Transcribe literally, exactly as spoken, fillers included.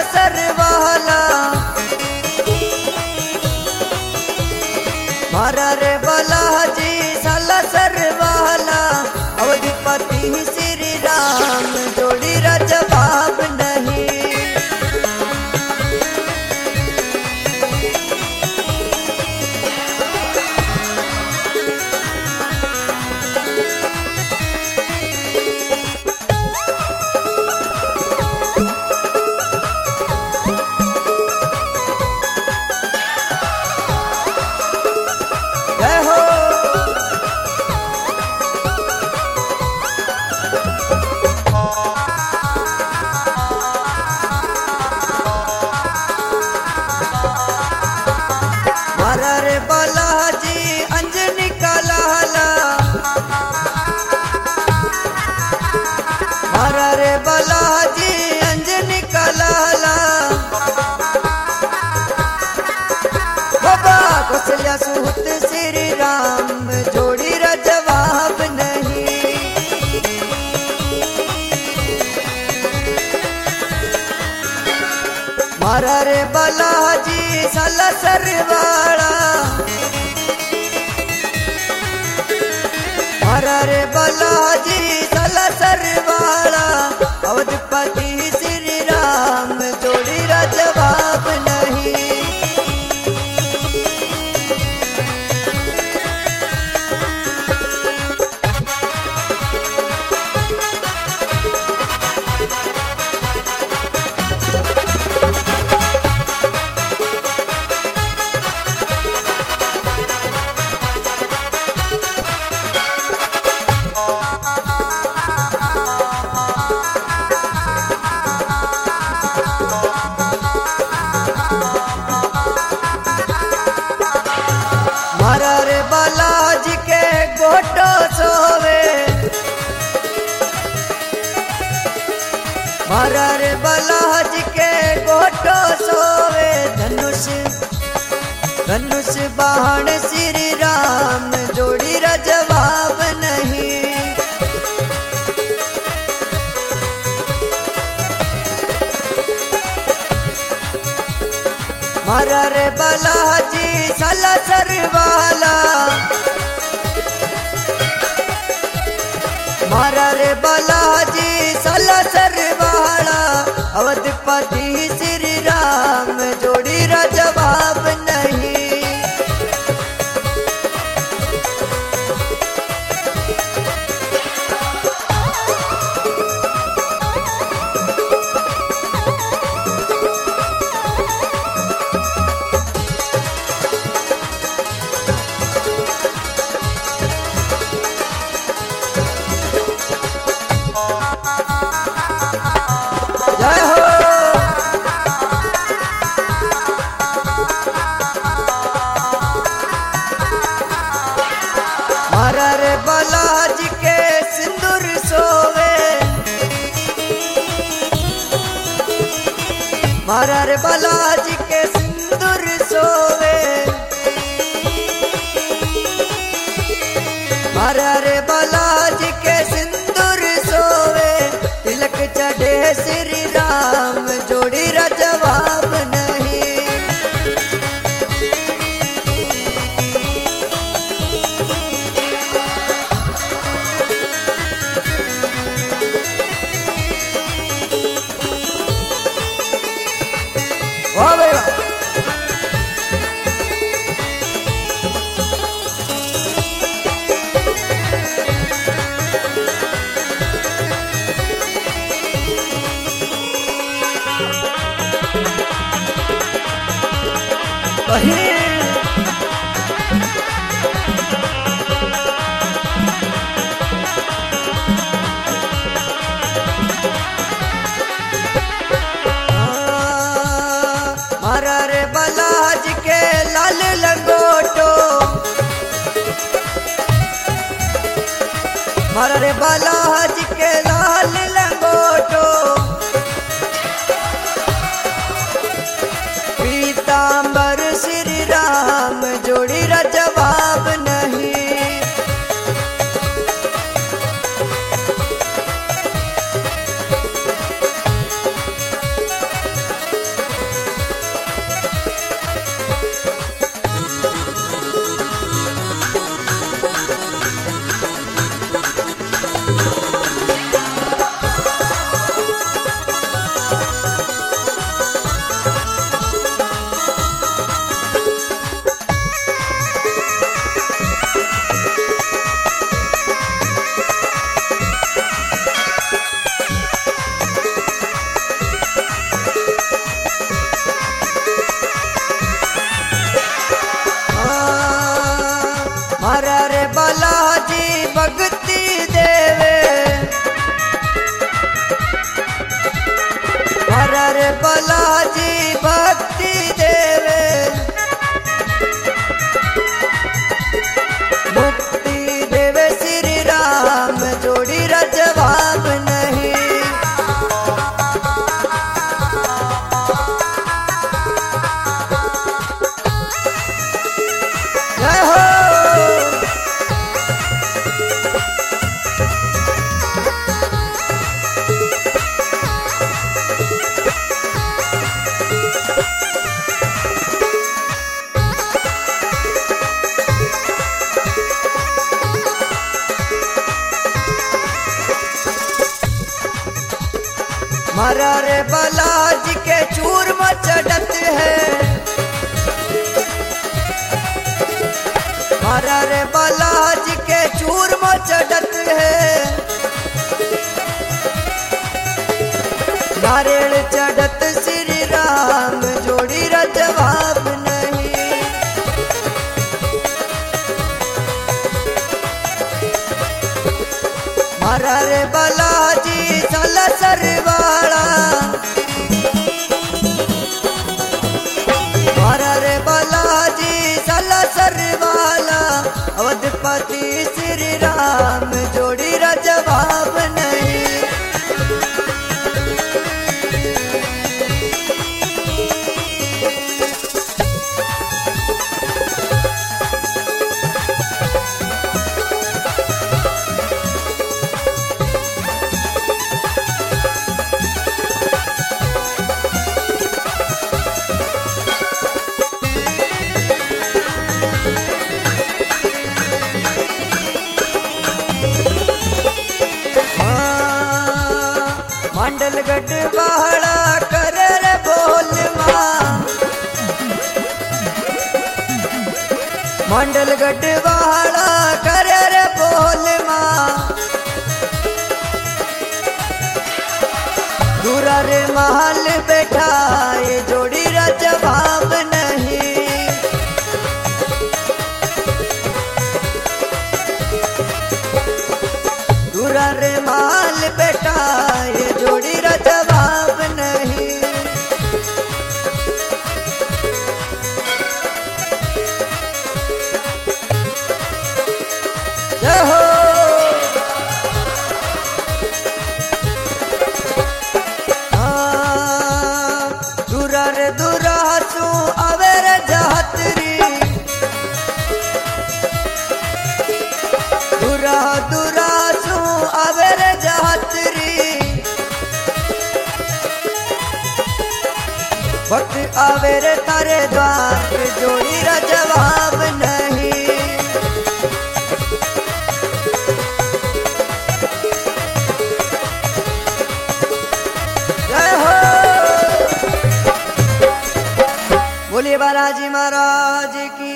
सरवाला मारा रे बालाजी साला सरवाला अवधपति श्री राम जोड़ी रा जवाब नहीं। जय हो मारा रे बालाजी अंजनी का लाला मारा रे बालाजी अंजनी का लाला बाबा कौशल्या सुत श्री राम जोड़ी रा जवाब नहीं। मारा रे बालाजी साला सरवाला मारा रे बालाजी साला सरवाला अवधपति श्री राम जोड़ी रा जवाब नहीं। मारा रे बालाजी के गोटो सोवे मारा रे बालाजी के गोटो सोवे धनुष धनुष बाण श्री राम जोड़ी रा जवाब नहीं। मारा रे बालाजी साला सरवाला मारा रे बालाजी साला सरवाला अवधपति श्री राम जोड़ी रा जवाब नहीं। जय हो मारा रे बालाजी के सिंदूर सोवे मारा रे बालाजी के सिंदूर सोवे मारा रे बालाजी के सिंदूर सोवे तिलक चढ़े श्री राम जोड़ी रा जवाब नहीं। वाह भाई वाह वही मारा रे बालाजी के लाल लंगोटो मारा रे बालाजी के लाल लंगोटो पीतांबर श्री राम जोड़ी रा जवाब नहीं। जय हो। मारा रे बालाजी के चूरमा चढ़त है, मारा रे बालाजी के चूरमा चढ़त है। नारियल चढ़त श्री राम जोड़ी रा जवाब नहीं। मारा रे बालाजी सलसर वाला, मारा रे बालाजी सलसर वाला। अवधपति श्री राम जोड़ी रा जवाब नहीं। मंडल गढ़ बहड़ा कर रे बोल माँ, मंडल गढ़ बहड़ा कर रे बोल माँ। दूरा रे महल बैठाए जोड़ी रा जवाब नहीं। दूरा रे महल बैठाए जोड़ी रा जवाब नहीं। जय हो। दूरा रे दूरा सू अवेर जातरी, दूरा दूरा सू अवेर जातरी। वक्त आवेर तारे द्वार जोड़ी रा जवाब नहीं। जय हो। बोलिए बालाजी महाराज की।